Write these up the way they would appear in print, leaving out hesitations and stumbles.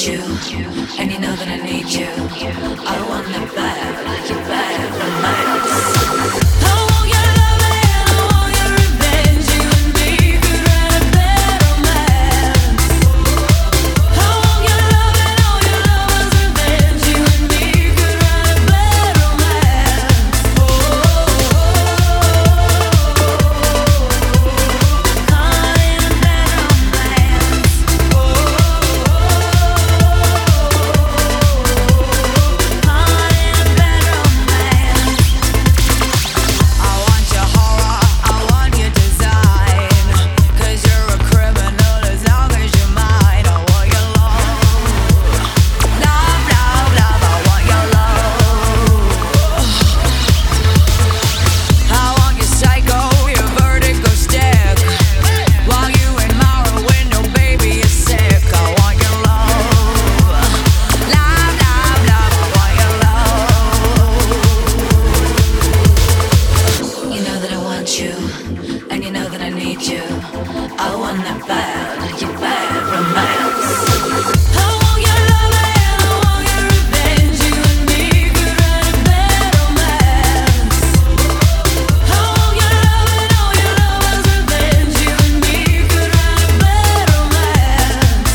want you, and you know that I need you. I want that bad romance. I want your love and I want your revenge. You and me could write a bad romance. I want your love and all your lovers' revenge. You and me could write a bad romance. You, and you know that I need you. I want that bad romance. I want your love and I want your revenge. You and me could write a bad romance. I want your love and all your lovers' revenge. You and me could write a bad romance.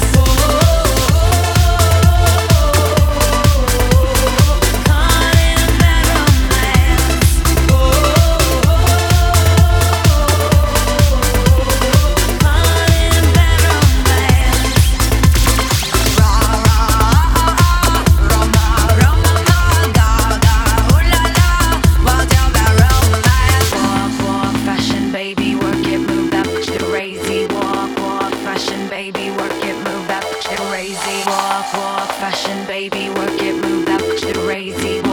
Baby, work it, move that shit crazy. Walk, fashion, baby, work it, move that shit crazy.